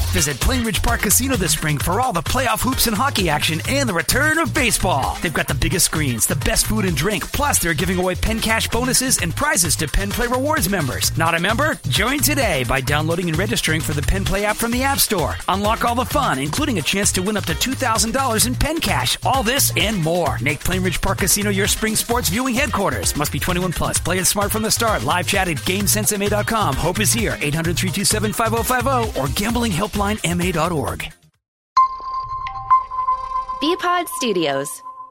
Visit Plainridge Park Casino this spring for all the playoff hoops and hockey action and the return of baseball. They've got the biggest screens, the best food and drink, plus they're giving away Penn Cash bonuses and prizes to Penn Play Rewards members. Not a member? Join today by downloading and registering for the Penn Play app from the App Store. Unlock all the fun, including a chance to win up to $2,000 in Penn Cash. All this and more. Make Plainridge Park Casino your spring sports viewing headquarters. Must be 21 plus. Play it smart from the start. Live chat at GameSenseMA.com. Hope is here. 800-327-5050 or gamblinghelplinema.org. BPod Studios.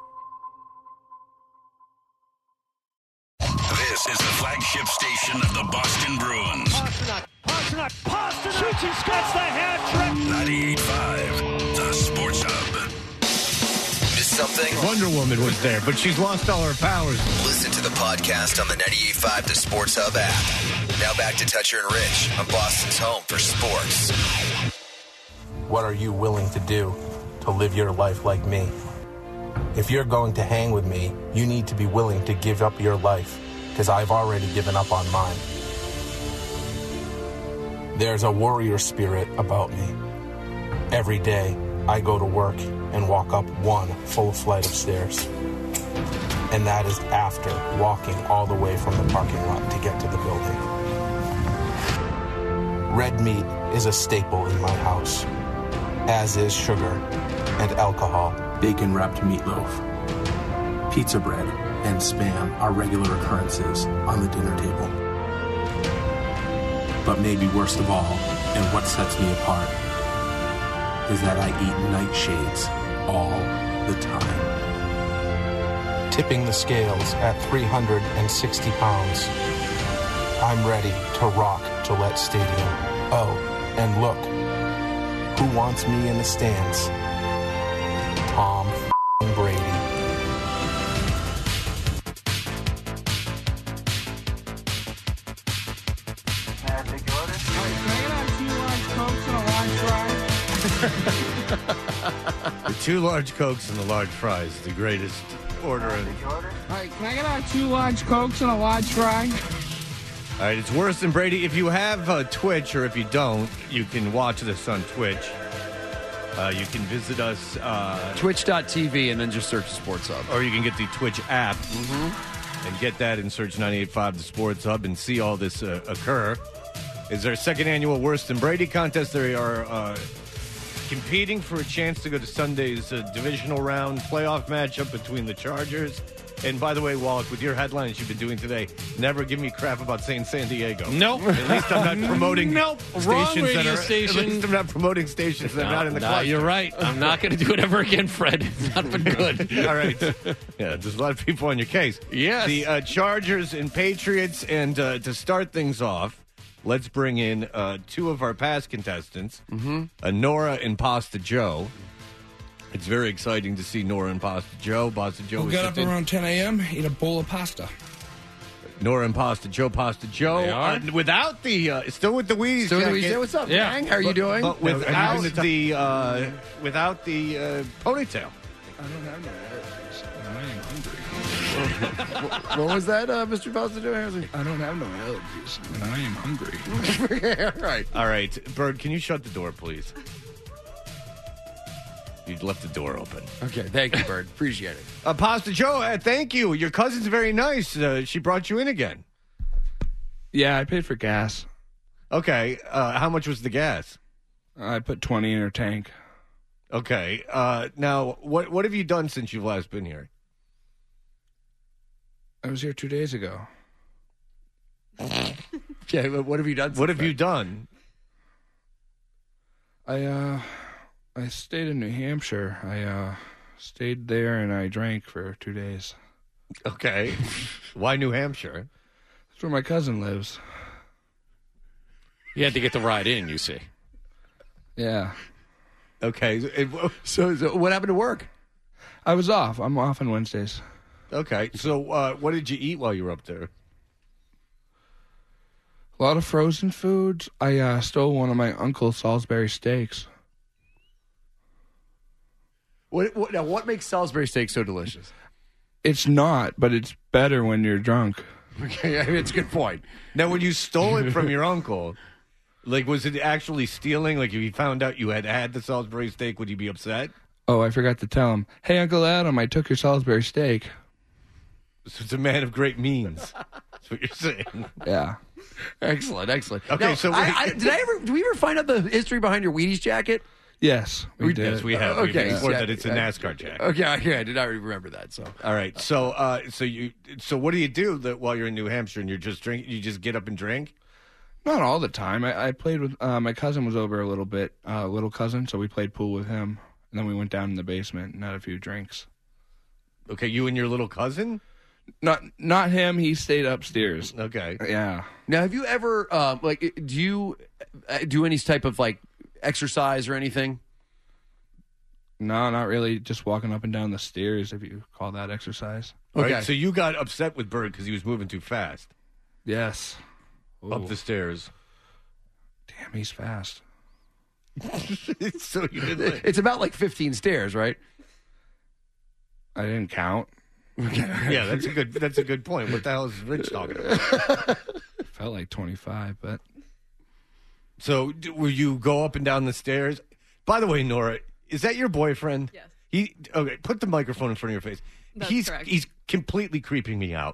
This is the flagship station of the Boston Bruins. Pasternak shoots and scores the hat trick. 98.5, the Sports Hub. Missed something? Wonder Woman was there, but she's lost all her powers. Listen to the podcast on the 98.5 The Sports Hub app. Now back to Toucher and Rich on Boston's home for sports. What are you willing to do to live your life like me? If you're going to hang with me, you need to be willing to give up your life, because I've already given up on mine. There's a warrior spirit about me. Every day, I go to work and walk up one full flight of stairs. And that is after walking all the way from the parking lot to get to the building. Red meat is a staple in my house, as is sugar and alcohol. Bacon-wrapped meatloaf, pizza bread, and Spam are regular occurrences on the dinner table. But maybe worst of all, and what sets me apart, is that I eat nightshades all the time. Tipping the scales at 360 pounds, I'm ready to rock Gillette Stadium. Oh, and look, who wants me in the stands? Tom Brady. The 2 large Cokes and the large fries, the greatest order. All right, can I get 2 large Cokes and a large fry? All right, it's worse than Brady. If you have Twitch, or if you don't, you can watch this on Twitch. You can visit us. Twitch.tv and then just search Sports Hub. Or you can get the Twitch app and get that and search 98.5 The Sports Hub and see all this occur. It's our second annual Worse Than Brady contest. They are competing for a chance to go to Sunday's divisional round playoff matchup between the Chargers. And by the way, Wallach, with your headlines you've been doing today, never give me crap about saying San Diego. Nope. At least I'm not promoting stations that are station. At least I'm not promoting stations that are not in the cluster. You're right. I'm not going to do it ever again, Fred. It's not been good. All right. Yeah, there's a lot of people on your case. Yes. The Chargers and Patriots. And to start things off, let's bring in 2 of our past contestants, Nora and Pasta Joe. It's very exciting to see Nora and Pasta Joe. Pasta Joe We'll get up around 10 a.m., eat a bowl of pasta. Nora and Pasta Joe. They are. Without the, still with the Wheaties jacket. Yeah, what's up, gang? How are you doing? But without the ponytail. I don't have no allergies, and I am hungry. What was that, Mr. Pasta Joe? I don't have no allergies, and I am hungry. All right. Bird, can you shut the door, please? You left the door open. Okay, thank you, Bird. Appreciate it. Pasta Joe, thank you. Your cousin's very nice. She brought you in again. Yeah, I paid for gas. Okay. How much was the gas? I put 20 in her tank. Okay. Now, what have you done since you've last been here? I was here 2 days ago. Okay, but what have you done? What have you done? I stayed in New Hampshire. I stayed there and I drank for 2 days. Okay. Why New Hampshire? That's where my cousin lives. You had to get the ride in, you see. Yeah. Okay. So what happened to work? I was off. I'm off on Wednesdays. Okay. So what did you eat while you were up there? A lot of frozen foods. I stole one of my uncle's Salisbury steaks. What makes Salisbury steak so delicious? It's not, but it's better when you're drunk. Okay, I mean, it's a good point. Now, when you stole it from your uncle, Like, was it actually stealing? Like, if he found out you had the Salisbury steak, would he be upset? Oh, I forgot to tell him. Hey, Uncle Adam, I took your Salisbury steak. So it's a man of great means. That's what you're saying. Yeah. Excellent. Okay, now, so did we ever find out the history behind your Wheaties jacket? Yes, we did. Yes, we have. Okay, We've explored that it's a NASCAR jacket. Okay, I did not remember that. So, all right. So what do you do while you're in New Hampshire and you're just drinking? You just get up and drink? Not all the time. I played with my cousin was over a little bit, little cousin, so we played pool with him, and then we went down in the basement and had a few drinks. Okay, you and your little cousin? Not him. He stayed upstairs. Okay. Yeah. now have you ever do you do any type of like exercise or anything? No, not really. Just walking up and down the stairs, if you call that exercise. Okay. Right, so you got upset with Bird because he was moving too fast Yes. up the stairs. Damn, he's fast. So you did. It's about like 15 stairs, right? I didn't count. Yeah, that's a good point. What the hell is Rich talking about? Felt like 25, but So will you go up and down the stairs? By the way, Nora, is that your boyfriend? Yes. Okay, put the microphone in front of your face. That's correct. He's completely creeping me out.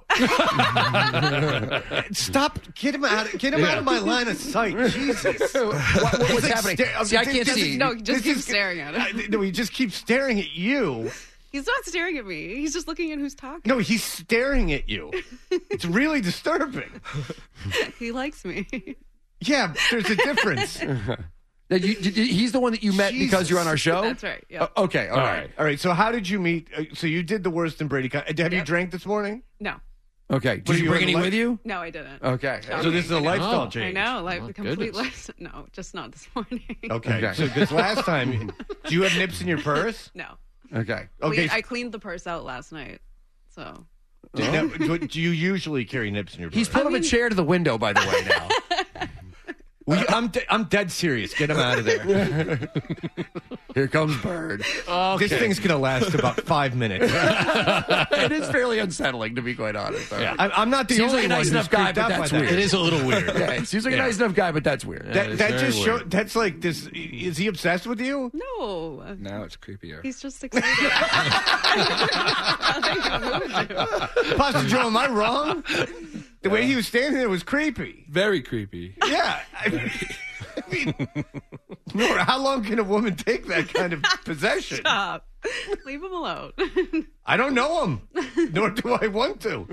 Stop! Get him out of my line of sight. Jesus! What's happening? See, I can't see. No, just keep staring at him. No, he just keeps staring at you. He's not staring at me. He's just looking at who's talking. No, he's staring at you. It's really disturbing. He likes me. Yeah, there's a difference. He's the one that you met because you're on our show? That's right. Yeah. Okay, all right. All right, so how did you meet? So you did the worst in Brady. Have you drank this morning? No. Okay. Did you bring any with you? No, I didn't. Okay. So this is a lifestyle change. I know, complete life. No, just not this morning. Okay. So this last time, do you have nips in your purse? No. Okay. I cleaned the purse out last night, so. Now, do you usually carry nips in your purse? He's put a chair to the window, by the way, now. I'm dead serious. Get him out of there. Here comes Bird. Okay. This thing's going to last about 5 minutes. It is fairly unsettling, to be quite honest. Yeah. I'm not the Seems only like a nice one enough guy, but that's weird. It is a little weird. Yeah, it seems like a nice enough guy, but that's weird. That just shows. That's like this. Is he obsessed with you? No. now it's creepier. He's just excited. Pastor Joe, am I wrong? The way he was standing there was creepy. Very creepy. Yeah. I mean, Nora, how long can a woman take that kind of possession? Stop. Leave him alone. I don't know him, nor do I want to.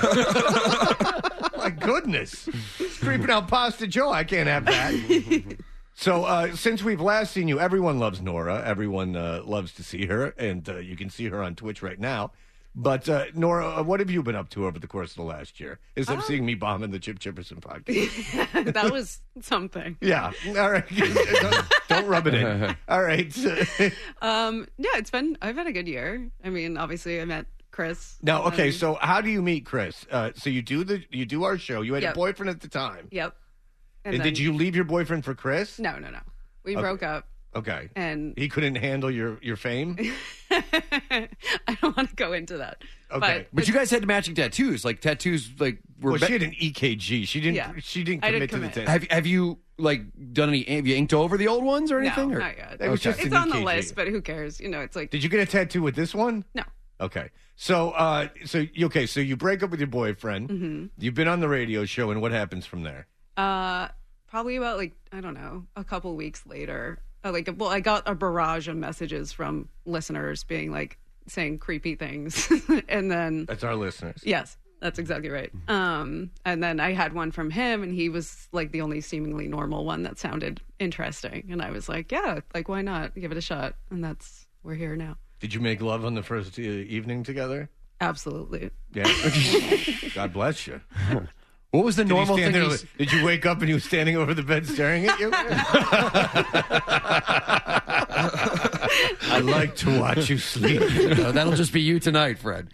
My goodness. He's creeping out Pasta Joe. I can't have that. So since we've last seen you, everyone loves Nora. Everyone loves to see her, and you can see her on Twitch right now. But, Nora, what have you been up to over the course of the last year? Except seeing me bombing the Chip Chipperson podcast. That was something. Yeah. All right. Don't rub it in. All right. Yeah, I've had a good year. I mean, obviously I met Chris. Now, okay, so how do you meet Chris? So you do our show. You had a boyfriend at the time. Yep. And did you leave your boyfriend for Chris? No. We broke up. Okay. And he couldn't handle your fame? I don't want to go into that. Okay. But you guys had matching tattoos. Like tattoos were she had an EKG. She didn't commit to the tattoo. Have you done any? Have you inked over the old ones or anything? No, or? not yet. It's on the list, but who cares? It's like. Did you get a tattoo with this one? No. Okay. So so you break up with your boyfriend. Mm-hmm. You've been on the radio show, and what happens from there? Probably about I don't know, a couple weeks later. I got a barrage of messages from listeners saying creepy things, and then that's our listeners. Yes, that's exactly right. And then I had one from him, and he was the only seemingly normal one that sounded interesting, and I was like, yeah, why not give it a shot? And we're here now. Did you make love on the first evening together? Absolutely. Yeah. God bless you. What was the normal thing? Did you wake up and he was standing over the bed staring at you? I like to watch you sleep. No, that'll just be you tonight, Fred.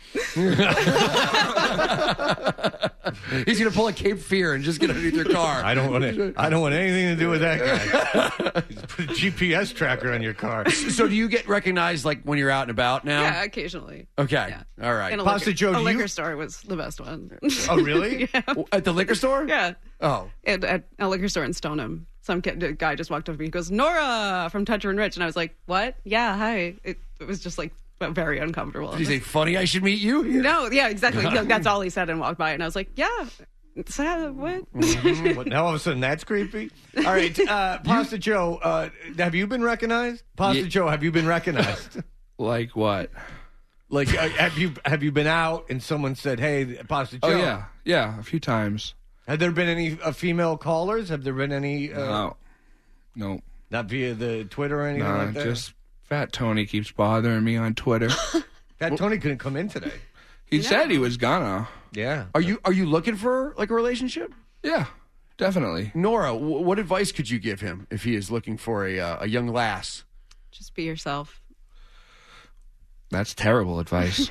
He's going to pull a Cape Fear and just get underneath your car. I don't want anything to do with that guy. He's put a GPS tracker on your car. So do you get recognized when you're out and about now? Yeah, occasionally. Okay. Yeah. All right. And Pasta Joe, a liquor store was the best one. Oh, really? Yeah. At the liquor store? Yeah. at a liquor store in Stoneham. Some guy just walked over to me. He goes, Nora from Toucher and Rich. And I was like, what? Yeah, hi. It was just like very uncomfortable. Did he say, funny, I should meet you? No, yeah, exactly. That's all he said and walked by. And I was like, yeah. What? What? Now all of a sudden that's creepy. All right, Pasta Joe, have you been recognized? Pasta Joe, have you been recognized? Like what? Like have you been out and someone said, "Hey, Pasta Joe"? Oh yeah, a few times. Have there been any female callers? Have there been any? No. Not via the Twitter or anything like that. Just Fat Tony keeps bothering me on Twitter. Fat Tony couldn't come in today. He said he was gonna. Yeah. Are you looking for like a relationship? Yeah, definitely. Nora, what advice could you give him if he is looking for a young lass? Just be yourself. That's terrible advice.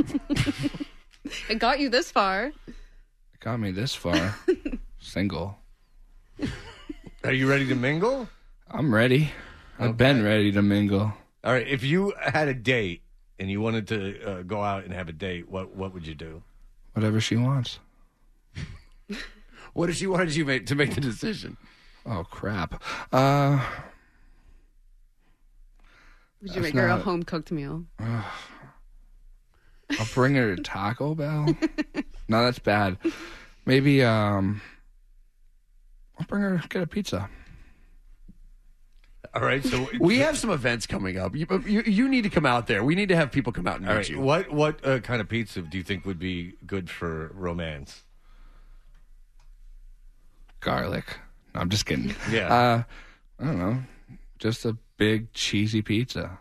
It got you this far. It got me this far. Single. Are you ready to mingle? I'm ready. I've been ready to mingle. All right. If you had a date and you wanted to go out and have a date, what would you do? Whatever she wants. What did she want you to make the decision? Oh, crap. Would you make her a home-cooked meal? I'll bring her to Taco Bell. No, that's bad. Maybe I'll bring her get a pizza. All right, so we have some events coming up. You need to come out there. We need to have people come out and meet you. What kind of pizza do you think would be good for romance? Garlic. No, I'm just kidding. Yeah. I don't know. Just a big cheesy pizza.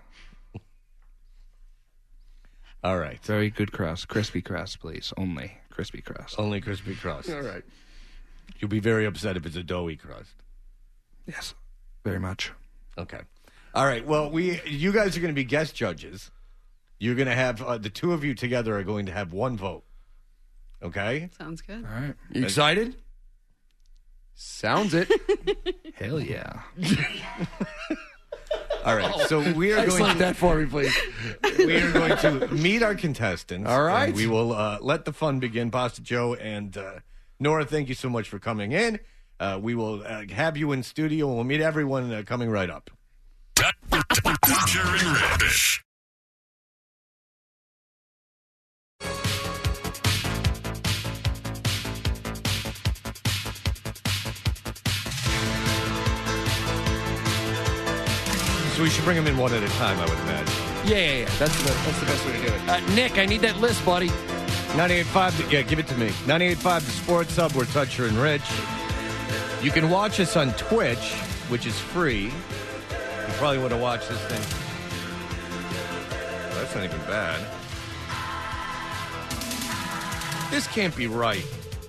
All right. Very good crust. Crispy crust, please. Only crispy crust. Only crispy crust. All right. You'll be very upset if it's a doughy crust. Yes, very much. Okay. All right. Well, you guys are going to be guest judges. You're going to have the two of you together are going to have one vote. Okay? Sounds good. All right. You excited? Sounds it. Hell yeah. All right. So we are going to that for me, please. We are going to meet our contestants. All right. And we will let the fun begin. Pasta Joe and Nora, thank you so much for coming in. We will have you in studio, and we'll meet everyone coming right up. Toucher and Rich. So we should bring them in one at a time, I would imagine. Yeah. That's the best way to do it. Nick, I need that list, buddy. 98.5, yeah, give it to me. 98.5, the Sports Hub, we're Toucher and Rich. You can watch us on Twitch, which is free. You probably want to watch this thing. Oh, that's not even bad. This can't be right.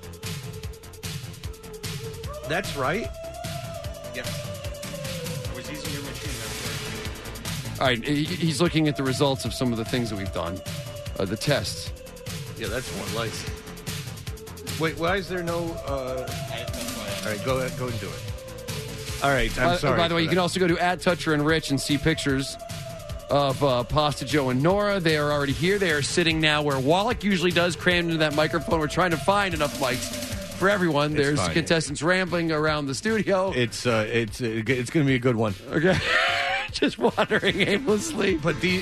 That's right? Yes. I was using your machine. All right, he's looking at the results of some of the things that we've done, the tests. Yeah, that's one license. Wait, why is there no... All right, go ahead, go and do it. All right, I'm sorry. By the way, you can also go to @Toucher and Rich and see pictures of Pasta Joe and Nora. They are already here. They are sitting now where Wallach usually does, crammed into that microphone. We're trying to find enough mics for everyone. There's fine, contestants rambling around the studio. It's going to be a good one. Okay. Just wandering aimlessly. But the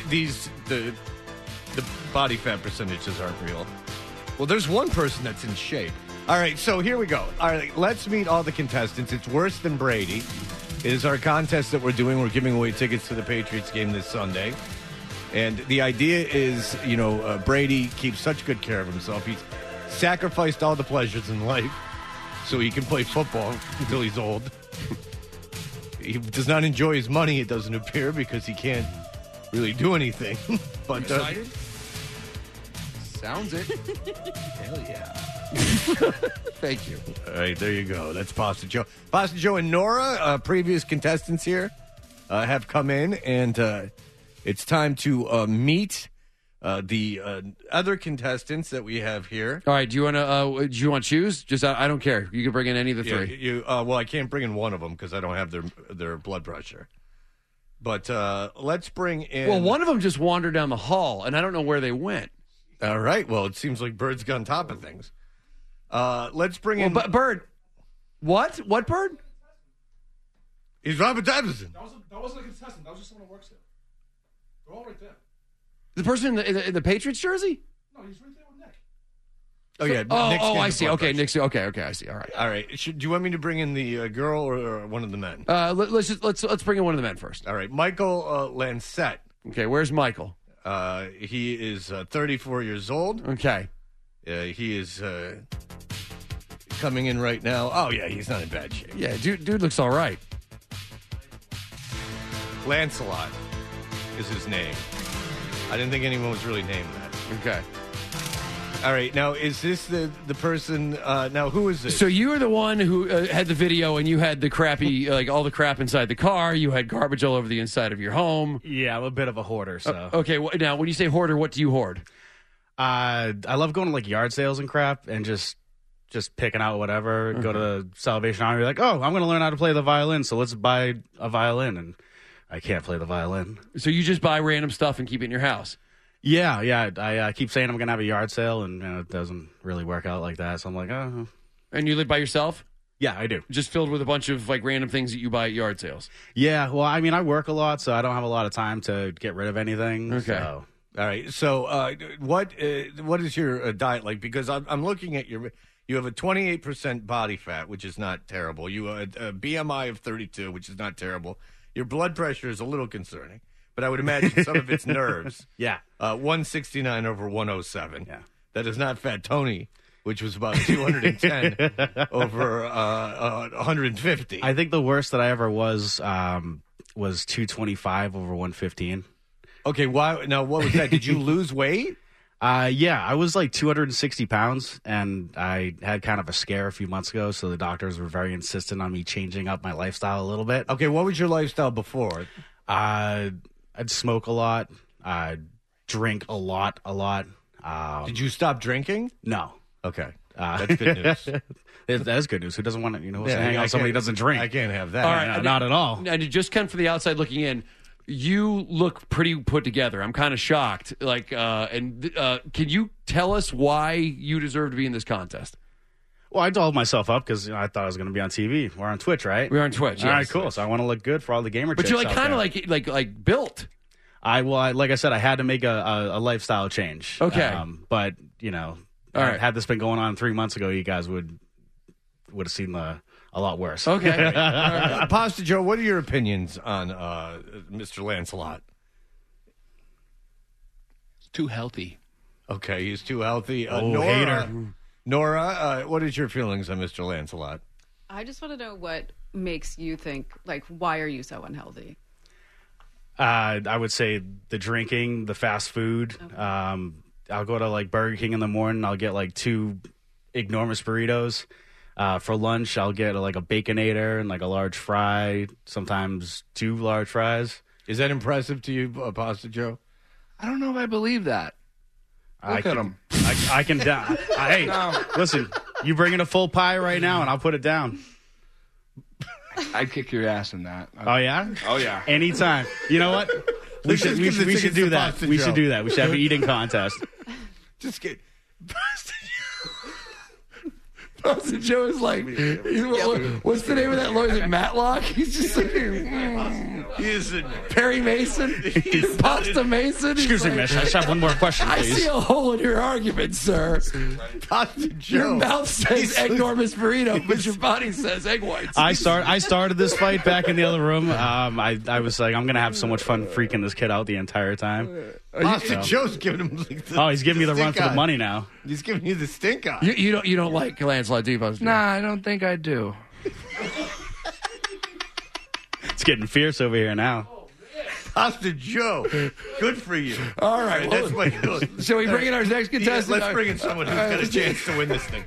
body fat percentages aren't real. Well, there's one person that's in shape. All right, so here we go. All right, let's meet all the contestants. It's Worse Than Brady. It is our contest that we're doing. We're giving away tickets to the Patriots game this Sunday. And the idea is, Brady keeps such good care of himself. He's sacrificed all the pleasures in life so he can play football until he's old. He does not enjoy his money, it doesn't appear, because he can't really do anything. But excited? Sounds it. Hell yeah. Thank you. All right, there you go. That's Pasta Joe. Pasta Joe and Nora, previous contestants here, have come in, and it's time to meet the other contestants that we have here. All right, do you want to choose? Just I don't care. You can bring in any of the three. Well, I can't bring in one of them because I don't have their blood pressure. But let's bring in. Well, one of them just wandered down the hall, and I don't know where they went. All right. Well, it seems like Bird's on top of things. Let's bring in Bird. What? What bird? He's Robert Iverson. That wasn't a contestant. That was just someone who works there. They're all right there. The person in the Patriots jersey? No, he's right there with Nick. Oh, yeah. I see. Okay, Nick's. Okay, I see. All right. All right. Do you want me to bring in the girl or one of the men? Let's bring in one of the men first. All right. Michael Lancette. Okay, where's Michael? He is 34 years old. Okay. He is coming in right now. Oh, yeah, he's not in bad shape. Yeah, dude looks all right. Lancelot is his name. I didn't think anyone was really named that. Okay. All right. Now, is this the person? Now, who is this? So you were the one who had the video, and you had the crappy, like all the crap inside the car. You had garbage all over the inside of your home. Yeah, I'm a bit of a hoarder. So okay. Now, when you say hoarder, what do you hoard? I love going to like yard sales and crap, and just picking out whatever. Go to Salvation Army, like, oh, I'm going to learn how to play the violin, so let's buy a violin, and I can't play the violin. So you just buy random stuff and keep it in your house? Yeah. I keep saying I'm going to have a yard sale, and it doesn't really work out like that. So I'm like, oh. And you live by yourself? Yeah, I do. Just filled with a bunch of like random things that you buy at yard sales? Yeah. Well, I mean, I work a lot, so I don't have a lot of time to get rid of anything. Okay. So. All right. So what is your diet like? Because I'm looking at you have a 28% body fat, which is not terrible. You have a BMI of 32, which is not terrible. Your blood pressure is a little concerning, but I would imagine some of it's nerves. Yeah. 169 over 107. Yeah. That is not Fat Tony, which was about 210 over 150. I think the worst that I ever was 225 over 115. Okay, why? Now, what was that? Did you lose weight? Yeah, I was like 260 pounds, and I had kind of a scare a few months ago, so the doctors were very insistent on me changing up my lifestyle a little bit. Okay, what was your lifestyle before? I'd smoke a lot. I'd drink a lot. Did you stop drinking? No. Okay. That's good news. That is good news. Who doesn't want to, hang out with somebody who doesn't drink? I can't have that. All right, not at all. And just kind of from the outside looking in, you look pretty put together. I'm kind of shocked. Can you tell us why you deserve to be in this contest? Well, I dolled myself up because I thought I was going to be on TV. We're on Twitch, right? We're on Twitch. All yes. right, cool. So I want to look good for all the gamer. But chicks you're out kind of there. like built. Like I said, I had to make a lifestyle change. Okay. But all right. Had this been going on 3 months ago, you guys would have seen a lot worse. Okay. Pasta Joe, what are your opinions on Mr. Lancelot? Too healthy. Okay, he's too healthy. Hater. Nora, what is your feelings on Mr. Lancelot? I just want to know what makes you think, like, why are you so unhealthy? I would say the drinking, the fast food. Okay. I'll go to like Burger King in the morning. I'll get like 2 enormous burritos. For lunch, I'll get like a Baconator and like a large fry, sometimes 2 large fries. Is that impressive to you, Pasta Joe? I don't know if I believe that. Look at him. I can down. Hey, listen, you bring in a full pie right now, and I'll put it down. I'd kick your ass in that. Oh yeah? Oh yeah. Anytime. You know what? We should do that. We should do that. We should have an eating contest. Just get. Pasta Joe is like, what's the name of that lawyer? Is it Matlock? He's just like, he is Perry Mason? Pasta Mason? Excuse me, miss. I just have one more question, please. I see a hole in your argument, sir. Pasta Joe. Your mouth says enormous burrito, but your body says egg whites. I started this fight back in the other room. I was like, I'm going to have so much fun freaking this kid out the entire time. Pasta Joe's giving him he's giving me the run for the money now. He's giving you the stink eye. You don't like Lancelot, do you, Pasta Joe? Nah, I don't think I do. It's getting fierce over here now. Pasta Joe, good for you. All right. That's my good. Shall we bring in our next contestant? Let's bring in someone who's got a chance to win this thing.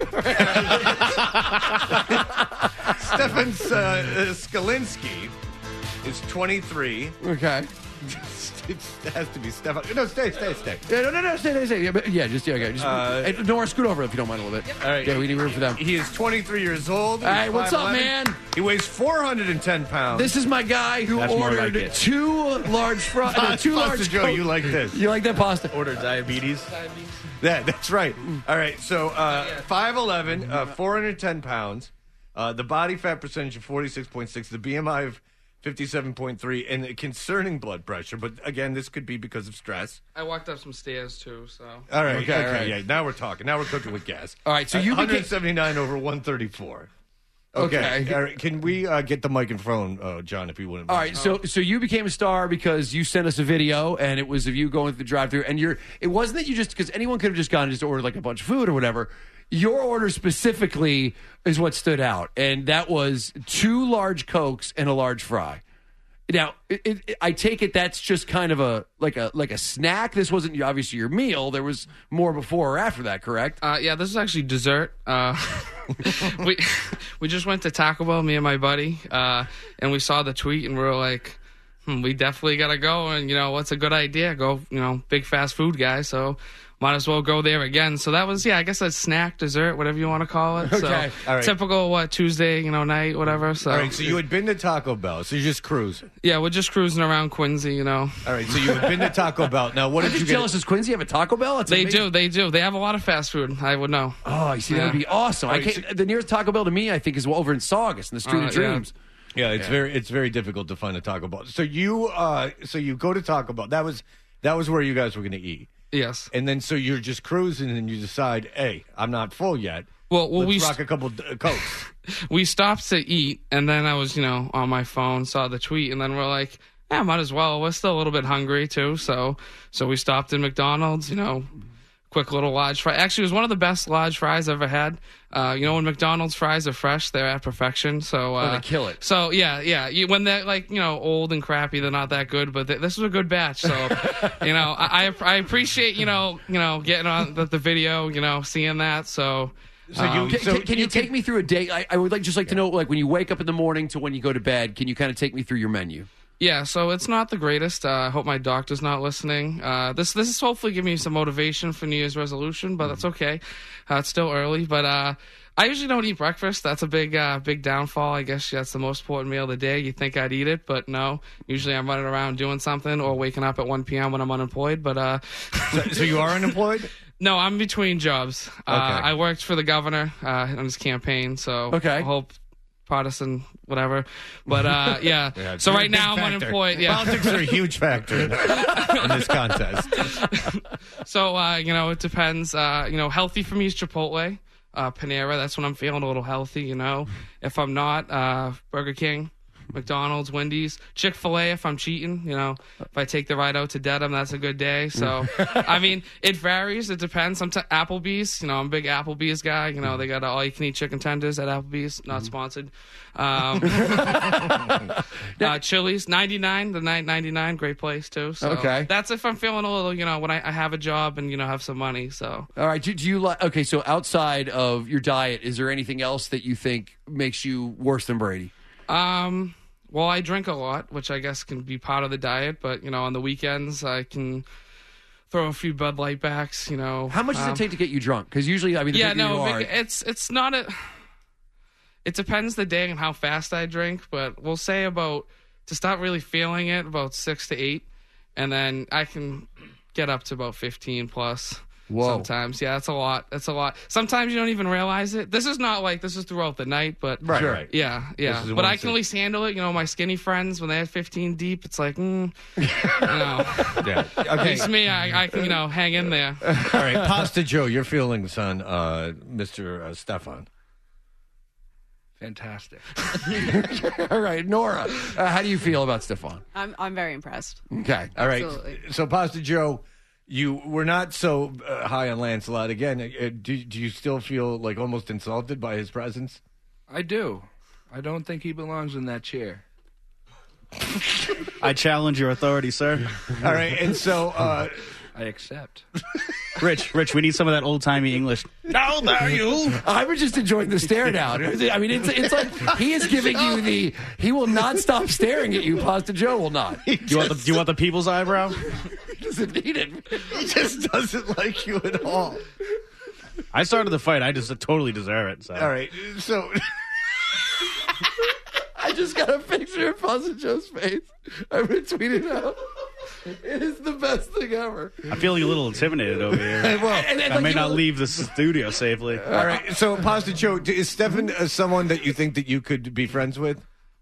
Stefan Skalinski is 23. Okay. It has to be Stefan. No, stay. No, stay. Okay. Nora, scoot over if you don't mind a little bit. Yep. All right. Yeah, we need room for them. He is 23 years old. All right, what's up, man? He weighs 410 pounds. This is my guy who ordered 2 large fries. 2 large. Joe, you like this? You like that pasta? Ordered diabetes. Yeah, that's right. All right, so 5'11", 410 pounds. The body fat percentage of 46.6, the BMI of 57.3, and concerning blood pressure. But again, this could be because of stress. I walked up some stairs too, so. All right, Okay, all right. yeah. Now we're talking. Now we're cooking with gas. All right, so you 179 over 134. Okay. All right, can we get the mic and phone, John, if you wouldn't All mind? right, so you became a star because you sent us a video, and it was of you going through the drive-thru, and it wasn't that you just, because anyone could have just gone and just ordered like a bunch of food or whatever. Your order specifically is what stood out, and that was 2 large Cokes and a large fry. Now, I take it that's just kind of a snack. This wasn't obviously your meal. There was more before or after that, correct? Yeah, this is actually dessert. We just went to Taco Bell, me and my buddy, and we saw the tweet, and we were like, we definitely got to go. And, what's a good idea? Go, big fast food guy. So might as well go there again. So that was, I guess a snack, dessert, whatever you want to call it. Okay. So All right. Typical, Tuesday, night, whatever. So. All right, so you had been to Taco Bell, so you're just cruising. Yeah, we're just cruising around Quincy, All right, so you had been to Taco Bell. Now, what did you get? Jealous does Quincy have a Taco Bell? That's They amazing. do. They have a lot of fast food. I would know. Oh, you see, that would be awesome. The nearest Taco Bell to me, I think, is over in Saugus, in the Street of Dreams. Yeah, it's very difficult to find a Taco Bell. So you go to Taco Bell. That was where you guys were going to eat. Yes. And then so you're just cruising and you decide, hey, I'm not full yet. Well, let's rock a couple Cokes. We stopped to eat, and then I was, on my phone, saw the tweet, and then we're like, yeah, might as well. We're still a little bit hungry too, so we stopped in McDonald's, quick little large fry. Actually, it was one of the best large fries I've ever had. When McDonald's fries are fresh, they're at perfection. So they kill it. So yeah. When they're old and crappy, they're not that good. But this was a good batch. So I appreciate getting on the video, seeing that. So. Can you take me through a day? I would like to know, when you wake up in the morning to when you go to bed. Can you kind of take me through your menu? Yeah, so it's not the greatest. I hope my doctor's not listening. This is hopefully giving me some motivation for New Year's resolution, but that's okay. It's still early, but I usually don't eat breakfast. That's a big downfall. I guess that's the most important meal of the day. You think I'd eat it, but no. Usually I'm running around doing something or waking up at 1 p.m. when I'm unemployed. But so you are unemployed? No, I'm between jobs. Okay. I worked for the governor on his campaign, so I hope Protestant, whatever. But, yeah. So right now I'm unemployed. Yeah. Politics are a huge factor in this contest. So, it depends. Healthy for me is Chipotle. Panera, that's when I'm feeling a little healthy, If I'm not, Burger King, McDonald's, Wendy's, Chick-fil-A if I'm cheating, If I take the ride out to Dedham, that's a good day. So, it varies. It depends. Sometimes Applebee's, I'm a big Applebee's guy. They got all-you-can-eat chicken tenders at Applebee's. Not sponsored. Chili's, 99, the 99, great place too. So that's if I'm feeling a little, when I have a job and, have some money. So. All right. Do you like, so outside of your diet, is there anything else that you think makes you worse than Brady? Well, I drink a lot, which I guess can be part of the diet, but, on the weekends I can throw a few Bud Light backs, How much does it take to get you drunk? Because usually, it's not it depends the day and how fast I drink, but we'll say to start really feeling it, about 6 to 8, and then I can get up to about 15 plus. Whoa. Sometimes, yeah, that's a lot. Sometimes you don't even realize it. This is not this is throughout the night, but right. Yeah. But I can at least handle it. My skinny friends when they have 15 deep, it's like, Yeah. Okay. At least me, I can hang in there. All right, Pasta Joe, your feelings on Mr. Stefan? Fantastic. All right, Nora, how do you feel about Stefan? I'm very impressed. Okay. All right. Absolutely. So, Pasta Joe, you were not so high on Lancelot. Again, do you still feel like almost insulted by his presence? I do. I don't think he belongs in that chair. I challenge your authority, sir. All right, and so... I accept. Rich, we need some of that old-timey English. How dare you? I was just enjoying the stare down. It's like he is giving you he will not stop staring at you. Pasta Joe will not. Do you want the people's eyebrow? He doesn't need it. He just doesn't like you at all. I started the fight. I just totally deserve it. So. All right, so... I just got a picture of Pasta Joe's face. I'm going to tweet it out. It is the best thing ever. I feel a little intimidated over here. Well, I may not leave the studio safely. All right. So, Pasta Joe, is Stefan someone that you think that you could be friends with?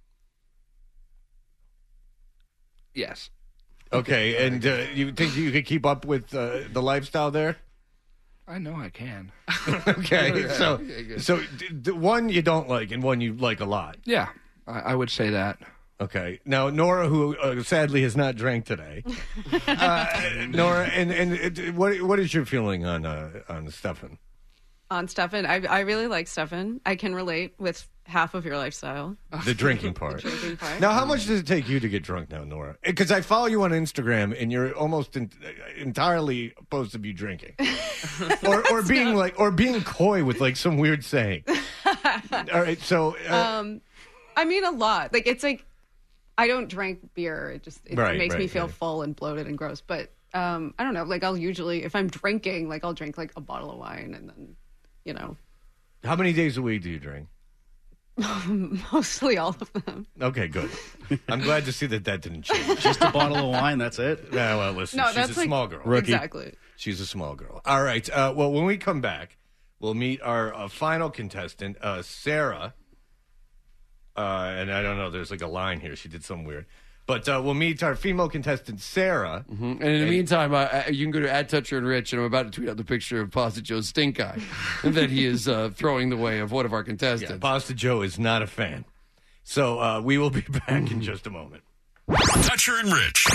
Yes. Okay, and you think you could keep up with the lifestyle there? I know I can. Okay, so one you don't like and one you like a lot. Yeah, I would say that. Okay. Now, Nora, who sadly has not drank today. Nora, and what is your feeling on Stefan? On Stefan, I really like Stefan. I can relate with half of your lifestyle. The drinking part. The drinking part. Now, how much does it take you to get drunk now, Nora? Because I follow you on Instagram, and you're almost entirely opposed to you drinking, or being coy with like some weird saying. All right, so I mean a lot. Like it's like I don't drink beer. It makes me feel full and bloated and gross. But I don't know. Like I'll usually, if I'm drinking, like I'll drink like a bottle of wine and then, you know. How many days a week do you drink? Mostly all of them. Okay, good. I'm glad to see that didn't change. Just a bottle of wine, that's it? Yeah, well, listen, no, she's a small girl. Rookie. Exactly. She's a small girl. All right. Well, when we come back, we'll meet our final contestant, Sarah. And I don't know, there's like a line here. She did something weird. But we'll meet our female contestant, Sarah. Mm-hmm. And in the meantime, you can go to @ToucherandRich, and I'm about to tweet out the picture of Pasta Joe's stink eye that he is throwing the way of one of our contestants. Yeah, Pasta Joe is not a fan. So we will be back in just a moment. Toucher and Rich.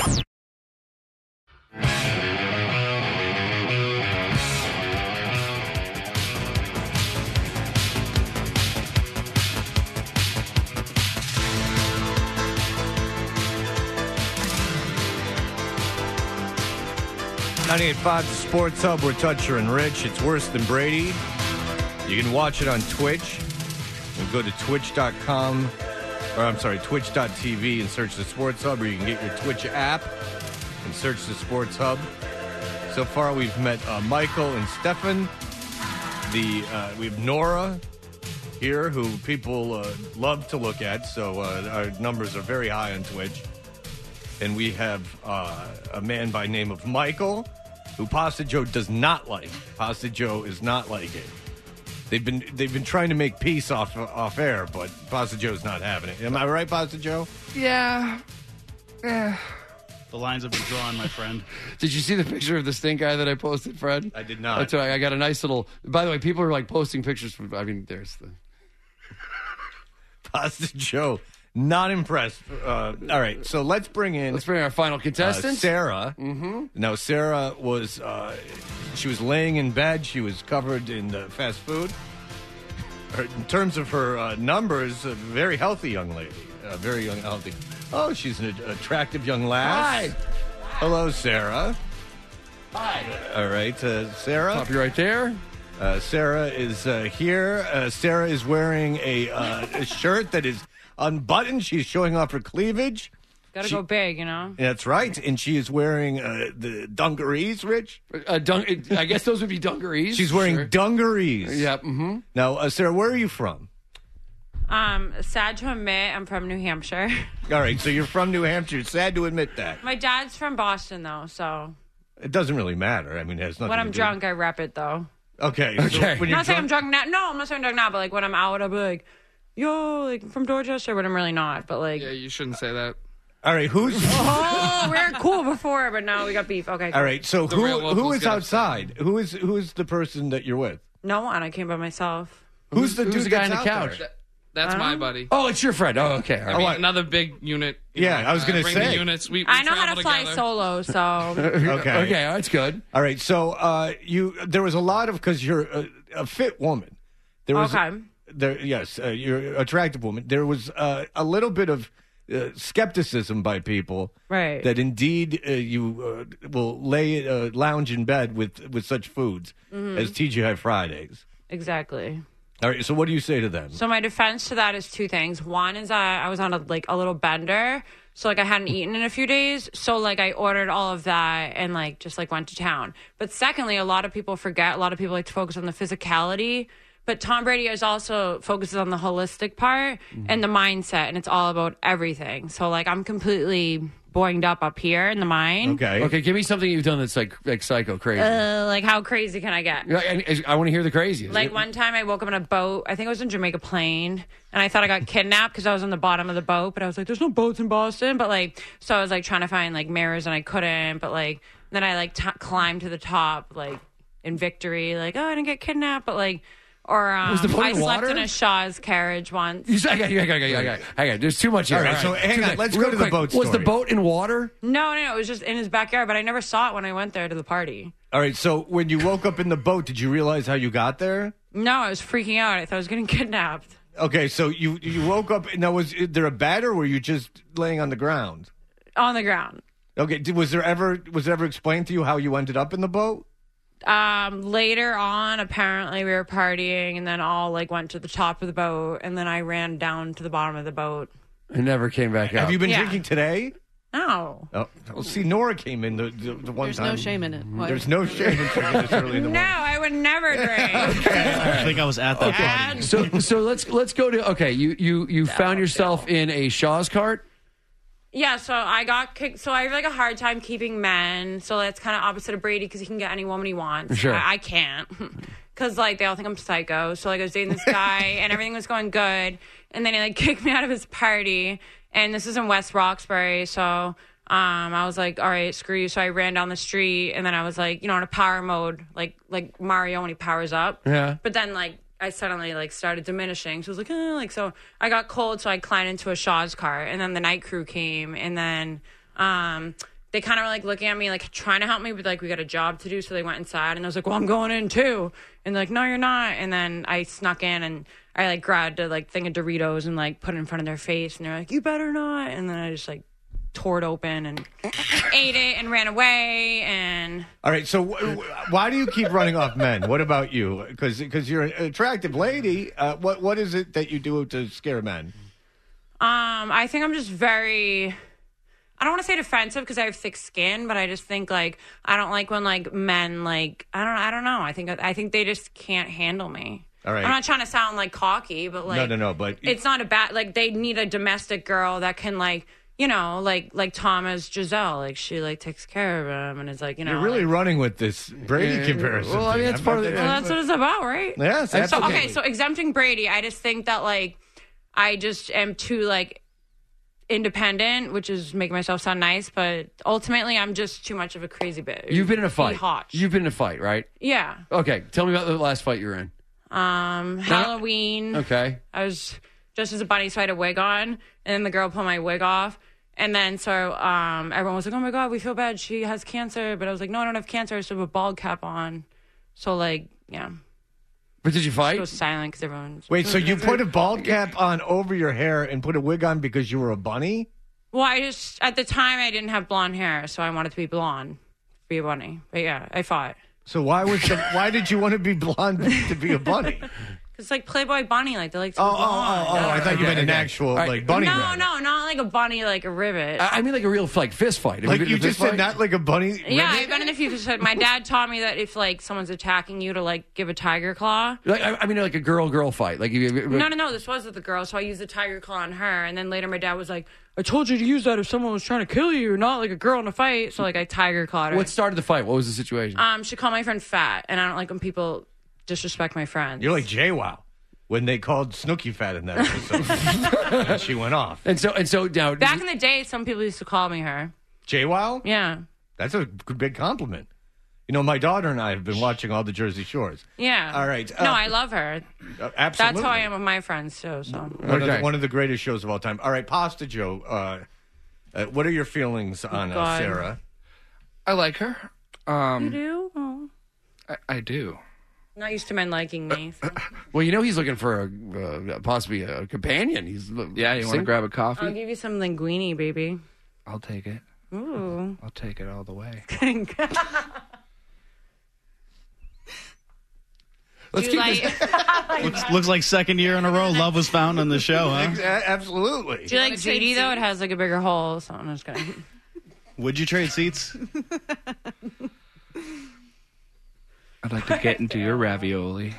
.98.5 The Sports Hub. We're Toucher and Rich. It's worse than Brady. You can watch it on Twitch. You can go to twitch.com, or I'm sorry, twitch.tv and search The Sports Hub, or you can get your Twitch app and search The Sports Hub. So far, we've met Michael and Stefan. We have Nora here, who people love to look at, so our numbers are very high on Twitch. And we have a man by name of Michael, who Pasta Joe does not like. Pasta Joe is not like it. They've been trying to make peace off air, but Pasta Joe's not having it. Am I right, Pasta Joe? Yeah. The lines have been drawn, my friend. Did you see the picture of the stink eye that I posted, Fred? I did not. I got a nice little. By the way, people are like posting pictures from. I mean, there's the Pasta Joe. Not impressed. All right, so let's bring our final contestant, Sarah. Mm-hmm. Now, Sarah was she was laying in bed. She was covered in fast food. In terms of her numbers, a very healthy young lady. Very young, healthy. Oh, she's an attractive young lass. Hi. Hello, Sarah. Hi. All right, Sarah. Copy right there. Sarah is here. Sarah is wearing a shirt that is unbuttoned. She's showing off her cleavage. Gotta go big, you know? That's right. And she is wearing the dungarees, Rich. I guess those would be dungarees. She's wearing dungarees. Yeah. Mm-hmm. Now, Sarah, where are you from? Sad to admit, I'm from New Hampshire. All right, so you're from New Hampshire. Sad to admit that. My dad's from Boston, though, so. It doesn't really matter. I mean, it has nothing when to I'm do. drunk, I rep it, though. Okay. Okay. So when I'm not saying I'm drunk now. No, I'm not saying I'm drunk now, but like when I'm out, I'll be like, yo, like from Dorchester, but I'm really not. But like, Yeah, you shouldn't say that. All right, who's? oh, we were cool before, but now we got beef. Okay. All right, so The real who locals is get outside? Who is the person that you're with? No one. I came by myself. Who's the dude guy on that's the out couch? there? That's my buddy. Oh, it's your friend. Oh, okay. I mean, another big unit. Yeah, I was gonna bring say. the units. We I know how to travel fly together. solo, so. Okay. Okay, that's good. All right, so there was a lot of, because you're a fit woman. There was Okay. you're an attractive woman. There was a little bit of skepticism by people, Right. that indeed you will lounge in bed with such foods as TGI Fridays. Exactly. All right, so what do you say to them? So my defense to that is two things. One is I was on a little bender, so like I hadn't eaten in a few days, so like I ordered all of that and like just like went to town. But secondly, a lot of people forget. A lot of people like to focus on the physicality, but Tom Brady is also focuses on the holistic part and the mindset, and it's all about everything. So like I'm completely boinged up here in the mine. Okay. Give me something you've done that's like psycho crazy. Like how crazy can I get? I want to hear the craziest. Like one time I woke up in a boat. I think it was in Jamaica Plain, and I thought I got kidnapped because I was on the bottom of the boat. But I was like, "There's no boats in Boston." But like, so I was like trying to find like mirrors, and I couldn't. But like, then I like climbed to the top, like in victory, like, oh, I didn't get kidnapped, but like. Or Was the boat I in slept water? in a Shaw's carriage once. I got. There's too much here. All right, so hang on. Let's go to the boat story. Was the boat in water? No, it was just in his backyard, but I never saw it when I went there to the party. All right, so when you woke up in the boat, did you realize how you got there? No, I was freaking out. I thought I was getting kidnapped. Okay, so you woke up. Now, was there a bed, or were you just laying on the ground? On the ground. Okay, was it ever explained to you how you ended up in the boat? Later on, apparently we were partying, and then all like went to the top of the boat, and then I ran down to the bottom of the boat. It never came back up. Have you been drinking today? No. Oh, well, see, Nora came in the one There's time. no shame in it. What? There's no shame in drinking this early in the No, morning. I would never drink. I think I was at that party. So let's go to you found yourself in a Shaw's cart. Yeah, so I got kicked. So I have like a hard time keeping men. So that's kind of opposite of Brady because he can get any woman he wants. Sure. I can't because like they all think I'm psycho. So like I was dating this guy and everything was going good, and then he like kicked me out of his party. And this is in West Roxbury, so I was like, all right, screw you. So I ran down the street, and then I was like, in a power mode, like Mario when he powers up. Yeah. But then like I suddenly like started diminishing. So I was like, so I got cold, so I climbed into a Shaw's car, and then the night crew came, and then they kind of were like looking at me, like trying to help me, but like we got a job to do, so they went inside, and I was like, well, I'm going in too, and they're like, no, you're not, and then I snuck in, and I like grabbed a like thing of Doritos and like put it in front of their face, and they're like, you better not, and then I just like tore it open and ate it and ran away. And all right, so why do you keep running off men? What about you? Because you're an attractive lady. What is it that you do to scare men? I think I'm just very, I don't want to say defensive because I have thick skin, but I just think like I don't like when like men like I don't know. I think they just can't handle me. All right. I'm not trying to sound like cocky, but like no, but it's not a bad like they need a domestic girl that can like. Like Thomas Giselle, like she like takes care of him and is like, You're really running with this Brady comparison. Well, I mean, that's part of it. Well, that's what it's about, right? Yes, absolutely. So exempting Brady, I just think that like I just am too like independent, which is making myself sound nice, but ultimately I'm just too much of a crazy bitch. You've been in a fight. Hot. You've been in a fight, right? Yeah. Okay, tell me about the last fight you were in. Halloween. Okay. I was dressed as a bunny, so I had a wig on, and then the girl pulled my wig off. And then so everyone was like, oh, my God, we feel bad. She has cancer. But I was like, no, I don't have cancer. I just have a bald cap on. So, like, yeah. But did you fight? It was silent because everyone's... Wait, so you put a bald cap on over your hair and put a wig on because you were a bunny? Well, at the time, I didn't have blonde hair, so I wanted to be blonde, be a bunny. But yeah, I fought. So why did you want to be blonde to be a bunny? It's like Playboy bunny, like they like to be blonde. I thought you meant an actual like bunny. No, rabbit. no, not like a bunny, like a rivet. I mean like a real like fist fight. Like you just said, not like a bunny. Yeah, ribbit? I've been in a few. My dad taught me that if like someone's attacking you, to like give a tiger claw. Like, I mean like a girl fight. Like No. This was with the girl, so I used the tiger claw on her, and then later my dad was like, "I told you to use that if someone was trying to kill you, not like a girl in a fight." So like I tiger clawed her. What started the fight? What was the situation? She called my friend fat, and I don't like when people disrespect my friends. You're like JWoww when they called Snooki fat in that episode. And she went off. And so now back in the day, some people used to call me her. JWoww? Yeah. That's a big compliment. My daughter and I have been watching all the Jersey Shores. Yeah. All right. No, I love her. Absolutely. That's how I am with my friends too. So one of the greatest shows of all time. All right, Pasta Joe. What are your feelings on Sarah? I like her. You do? Oh. I do. I'm not used to men liking me. So. Well, he's looking for possibly a companion. You want to grab a coffee? I'll give you some linguine, baby. I'll take it. Ooh. I'll take it all the way. Let's keep this. Looks like second year in a row love was found on the show, huh? Absolutely. Do you like Sadie, though? It has like a bigger hole, so I'm just gonna... Would you trade seats? I'd like to get into your ravioli.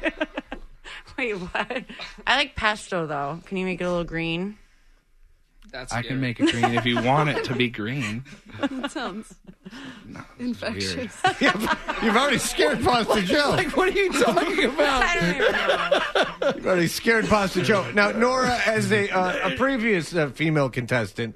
Wait, what? I like pesto, though. Can you make it a little green? I can make it green if you want it to be green. That sounds infectious. You've already scared Pasta Joe. Like, what are you talking about? I don't even know. You've already scared Pasta Joe. Now, Nora, as a previous female contestant,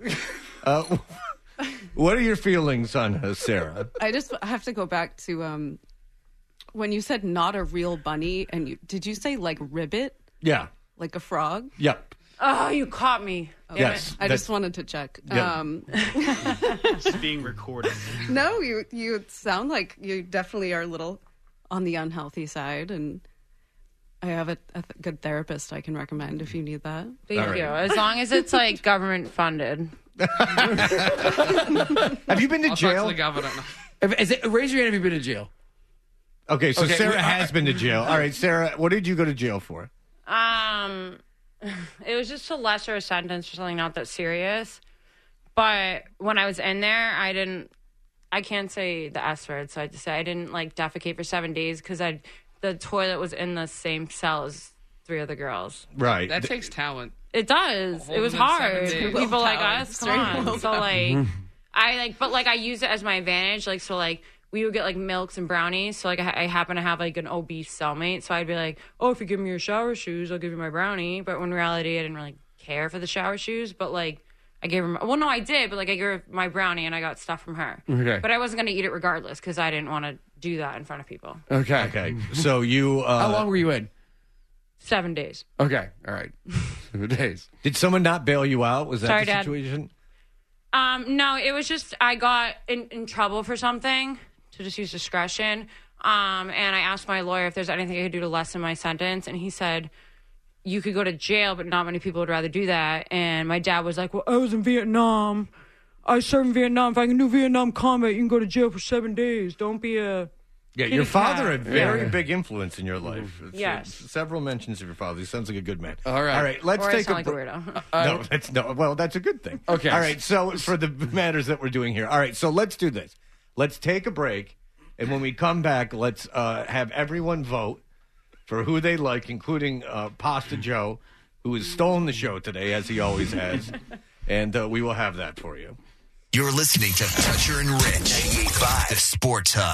what are your feelings on Sarah? I just have to go back to when you said not a real bunny, and did you say like ribbit? Yeah. Like a frog? Yep. Oh, you caught me. Yes. I just wanted to check. Yeah. It's being recorded. No, you sound like you definitely are a little on the unhealthy side, and I have a good therapist I can recommend if you need that. Thank you. As long as it's like government funded. Have you been to jail? Talk to the governor. Raise your hand if you've been to jail. Okay, so Sarah has been to jail. All right, Sarah, what did you go to jail for? It was just a lesser sentence for something not that serious. But when I was in there, I can't say the S word, so I just say I didn't like defecate for 7 days because the toilet was in the same cell as 3 other girls. Right. That takes talent. It does. It was hard for people like us. Come on. So like, I use it as my advantage. Like, so like, we would get like milks and brownies. So like, I happen to have like an obese cellmate. So I'd be like, oh, if you give me your shower shoes, I'll give you my brownie. But in reality, I didn't really care for the shower shoes. But like, I gave her, well, no, I did. But like, I gave her my brownie and I got stuff from her. Okay. But I wasn't going to eat it regardless because I didn't want to do that in front of people. Okay. So you... How long were you in? 7 days. Okay. All right. 7 days. Did someone not bail you out? Was that Sorry, the Dad. situation? No, it was just I got in trouble for something, to just use discretion. And I asked my lawyer if there's anything I could do to lessen my sentence, and he said you could go to jail, but not many people would rather do that. And my dad was like, well, I was in Vietnam. I served in Vietnam. If I can do Vietnam combat, you can go to jail for 7 days. Don't be a... Yeah, your father had very big influence in your life. Yes. Several mentions of your father. He sounds like a good man. All right. All right, let's Or I take sound a like a weirdo. well, that's a good thing. Okay. All right, so for the matters that we're doing here. All right, so let's do this. Let's take a break, and when we come back, let's have everyone vote for who they like, including Pasta Joe, who has stolen the show today, as he always has, and we will have that for you. You're listening to Toucher and Rich, 98.5, the Sports Hub.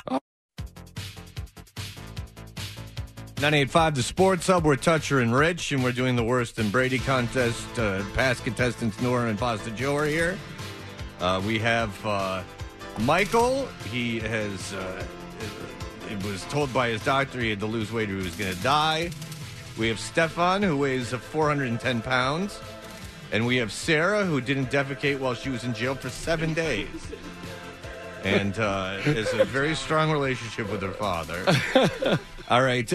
98.5, the Sports Hub. We're Toucher and Rich, and we're doing the Worst in Brady contest. Past contestants Nora and Pasta Joe are here. We have Michael. He has, it was told by his doctor he had to lose weight or he was going to die. We have Stefan, who weighs 410 pounds. And we have Sarah, who didn't defecate while she was in jail for 7 days. And has a very strong relationship with her father. All right,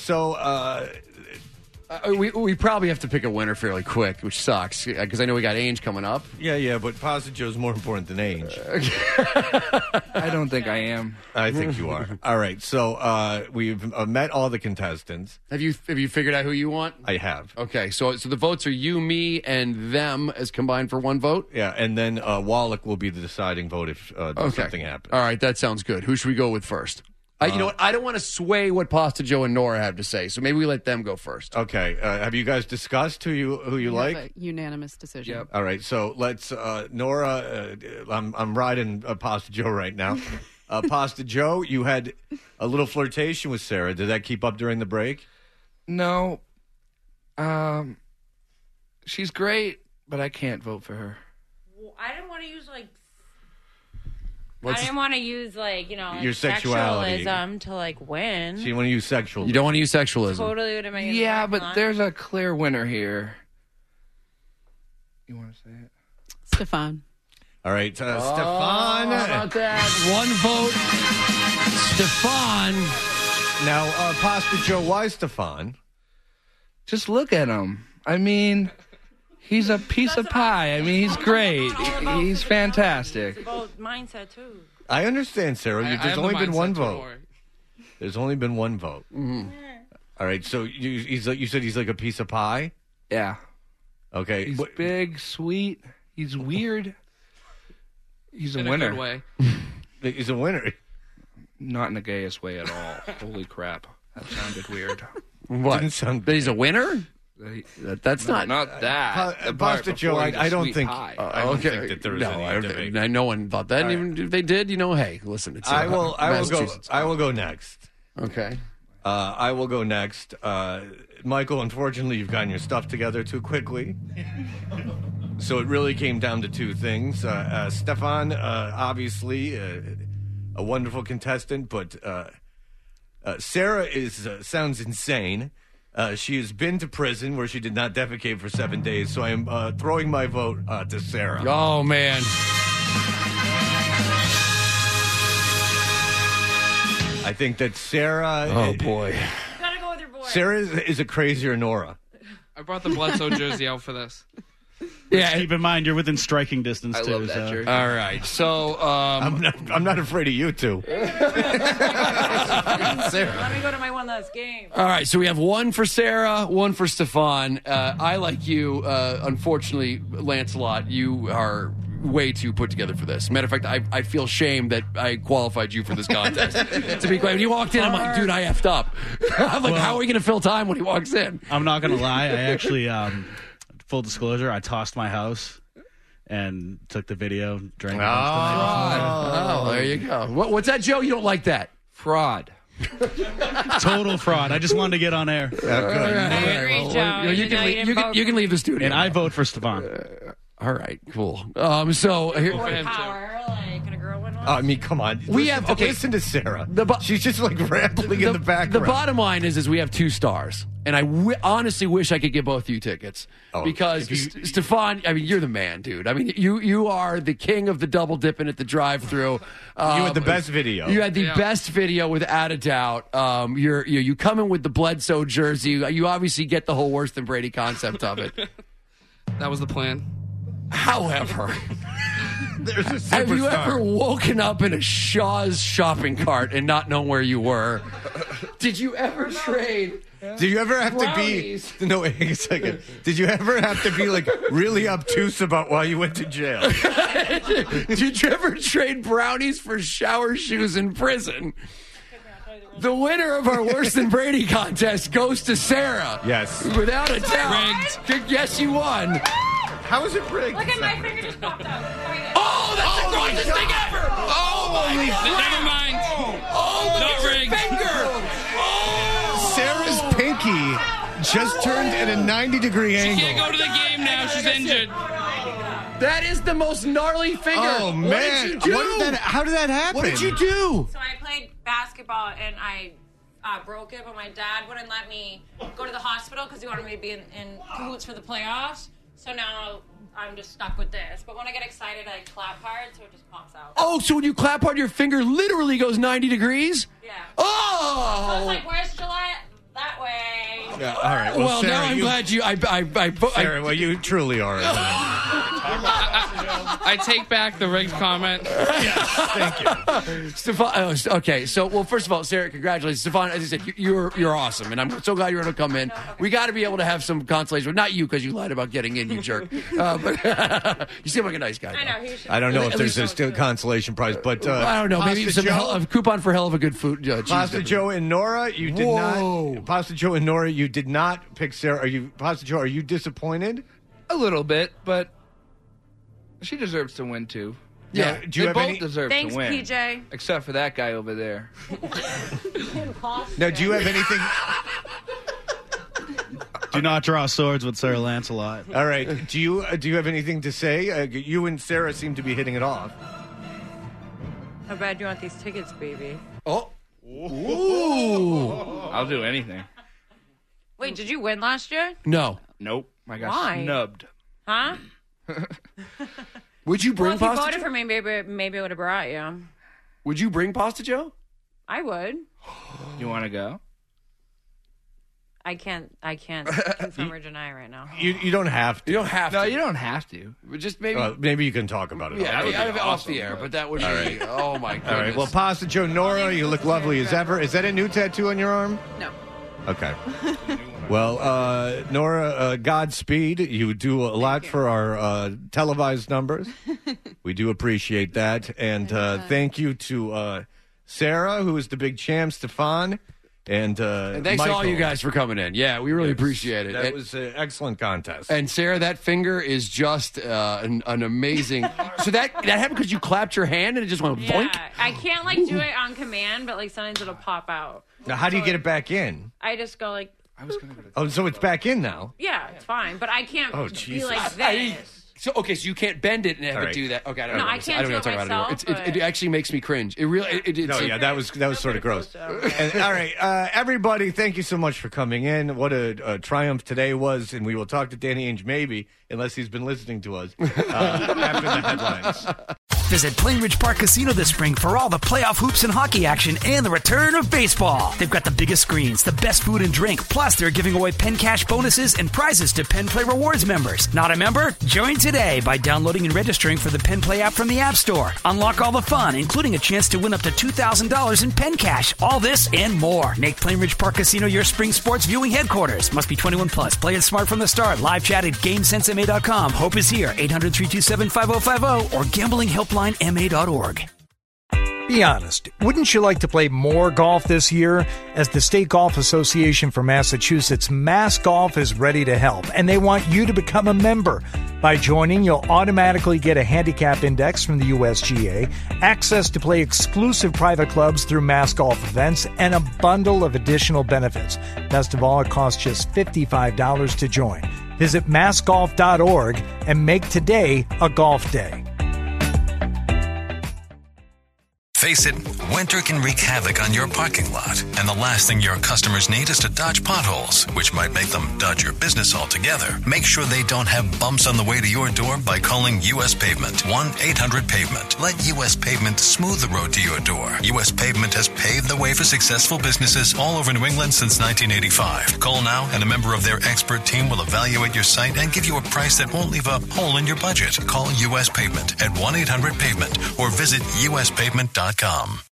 we probably have to pick a winner fairly quick, which sucks because I know we got Ainge coming up. Yeah, but Pasta Joe's more important than Ainge. I don't think I am. I think you are. All right, so we've met all the contestants. Have you figured out who you want? I have. Okay, so the votes are you, me, and them as combined for one vote? Yeah, and then Wallach will be the deciding vote if something happens. All right, that sounds good. Who should we go with first? You know what? I don't want to sway what Pasta Joe and Nora have to say, so maybe we let them go first. Okay. Have you guys discussed who you like? A unanimous decision. Yep. All right. So let's Nora. I'm riding Pasta Joe right now. Pasta Joe, you had a little flirtation with Sarah. Did that keep up during the break? No. She's great, but I can't vote for her. Well, I didn't want to use your sexuality sexualism to win. So you want to use sexual? You don't want to use sexualism. Totally would have made it. Yeah, but there's a clear winner here. You want to say it? Stefan. All right, Stefan. How about that? One vote, Stefan. Now, Pasta Joe, why Stefan? Just look at him. I mean, he's a piece of pie. I mean, he's great. He's fantastic. It's about mindset, too. I understand, Sarah. There's only been one vote. There's only been one vote. Mm-hmm. All right, so you said he's like a piece of pie? Yeah. Okay. He's big, sweet. He's weird. He's a In winner. a good way. He's a winner. Not in the gayest way at all. Holy crap. That sounded weird. What? Didn't sound That he's a winner? That's not that. Pasta Joe, I don't think. I don't think that there's any debate. No one thought that. And even if they did, hey, listen. It's I will go next. Okay. I will go next. Michael, unfortunately, you've gotten your stuff together too quickly. So it really came down to two things. Stefan, obviously, a wonderful contestant, but Sarah sounds insane. She has been to prison where she did not defecate for 7 days, so I am throwing my vote to Sarah. Oh, man. I think that Sarah... Oh, boy. You gotta go with your boy. Sarah is a crazier Nora. I brought the Bledsoe jersey out for this. Yeah, keep in mind you're within striking distance too. Love that jersey. All right, so I'm not afraid of you two. Sarah. Let me go to my one last game. All right, so we have one for Sarah, one for Stefan. I, like you, unfortunately, Lancelot, you are way too put together for this. Matter of fact, I feel shame that I qualified you for this contest. To be clear, when you walked in, I'm like, dude, I effed up. I'm like, how are we going to fill time when he walks in? I'm not going to lie. I actually, full disclosure, I tossed my house and took the video, drank a bunch the night before. There you go. What's that, Joe? You don't like that? Fraud. Total fraud. I just wanted to get on air. You can leave the studio. And I vote for Stefan. All right, cool. So here, Power, like, can a girl win one? I mean, come on. Listen to Sarah. She's just like rambling in the background. The bottom line is we have 2 stars, and I honestly wish I could give both you tickets because Stefan. I mean, you're the man, dude. I mean, you are the king of the double dipping at the drive-through. You had the best video. You had the best video, without a doubt. You come in with the Bledsoe jersey. You obviously get the whole worse than Brady concept of it. That was the plan. However, there's a superstar. Have you ever woken up in a Shaw's shopping cart and not known where you were? Did you ever trade? Did you ever have brownies? to be? No, wait a second. Did you ever have to be like really obtuse about why you went to jail? Did you ever trade brownies for shower shoes in prison? The winner of our Worse Than Brady contest goes to Sarah. Yes. Without a doubt. Rigged. Yes, you won. How is it rigged? Look at my finger just popped up. Oh, that's the greatest thing ever! Oh, my God. Never mind. Oh, not rigged. Finger. Oh. Sarah's pinky just turned at a 90-degree angle. She can't go to the game now. She's injured. That is the most gnarly finger. Oh, man. What did you do? How did that happen? What did you do? So I played basketball and I broke it, but my dad wouldn't let me go to the hospital because he wanted me to be in cahoots for the playoffs. So now I'm just stuck with this. But when I get excited, I clap hard, so it just pops out. Oh, so when you clap hard, your finger literally goes 90 degrees? Yeah. Oh! So I was like, where's Gillette? That way. Yeah, all right. Well, Sarah, now I'm glad you... Sarah, well, you truly are. I take back the rigged comment. Yes, thank you. Stefan, okay, so, well, first of all, Sarah, congratulations. Stefan, as I said, you're awesome, and I'm so glad you're going to come in. We got to be able to have some consolation. Not you, because you lied about getting in, you jerk. But you seem like a nice guy. I know. I don't know if there's a consolation prize, but... I don't know. Maybe a coupon for hell of a good food. Pasta Joe and Nora, you did not... Pasta Joe and Nora, you did not pick Sarah. Pasta Joe, are you disappointed? A little bit, but she deserves to win too. Yeah, they both deserve Thanks, to win. PJ. Except for that guy over there. Now, do you have anything? Do not draw swords with Sir Lancelot. All right. Do you have anything to say? You and Sarah seem to be hitting it off. How bad do you want these tickets, baby? Oh. Ooh. I'll do anything. Wait, did you win last year? No. Nope. I got Why? snubbed. Huh? Would you bring Well, if you Pasta voted Joe? for me, maybe I would have brought you. Would you bring Pasta Joe? I would. You want to go? I can't confirm or deny right now. You don't have to. You don't have to. No, you don't have to. Just maybe. Maybe you can talk about it. Yeah, off. off the air, but that would be. Oh my goodness. All right. Well, Pasta Joe, Nora, you look lovely as ever. Is that a new tattoo on your arm? No. Okay. Well, Nora, Godspeed. You do a lot for our televised numbers. We do appreciate that. And thank you to Sarah, who is the big champ, Stefan, And thanks to all you guys for coming in. Yeah, we really appreciate it. That was an excellent contest. And Sarah, that finger is just an amazing. So that happened because you clapped your hand and it just went boink. Yeah, I can't like do it on command, but like sometimes it'll pop out. Now, how do you get it back in? I just go like. Oh, so it's back in now. Yeah, it's fine, but I can't Oh, be Jesus. like this. So you can't bend it and have All it right. do that. Okay, I don't No, know. I can't don't do know it what to talk about myself, anymore. It actually makes me cringe. It really. That was sort of gross. And, all right, everybody, thank you so much for coming in. What a triumph today was, and we will talk to Danny Ainge maybe, unless he's been listening to us after the headlines. Visit Plainridge Park Casino this spring for all the playoff hoops and hockey action and the return of baseball. They've got the biggest screens, the best food and drink, plus they're giving away Penn Cash bonuses and prizes to Penn Play Rewards members. Not a member? Join today by downloading and registering for the Penn Play app from the App Store. Unlock all the fun, including a chance to win up to $2,000 in Penn Cash. All this and more. Make Plainridge Park Casino your spring sports viewing headquarters. Must be 21 plus. Play it smart from the start. Live chat at GameSenseMA.com. Hope is here. 800-327-5050 or GamblingHelplineMA.org. Be honest, wouldn't you like to play more golf this year? As the State Golf Association for Massachusetts, Mass Golf is ready to help, and they want you to become a member. By joining, you'll automatically get a handicap index from the USGA, access to play exclusive private clubs through Mass Golf events, and a bundle of additional benefits. Best of all, it costs just $55 to join. Visit massgolf.org and make today a golf day. Face it, winter can wreak havoc on your parking lot, and the last thing your customers need is to dodge potholes, which might make them dodge your business altogether. Make sure they don't have bumps on the way to your door by calling U.S. Pavement, 1-800-PAVEMENT. Let U.S. Pavement smooth the road to your door. U.S. Pavement has paved the way for successful businesses all over New England since 1985. Call now, and a member of their expert team will evaluate your site and give you a price that won't leave a hole in your budget. Call U.S. Pavement at 1-800-PAVEMENT or visit uspavement.com.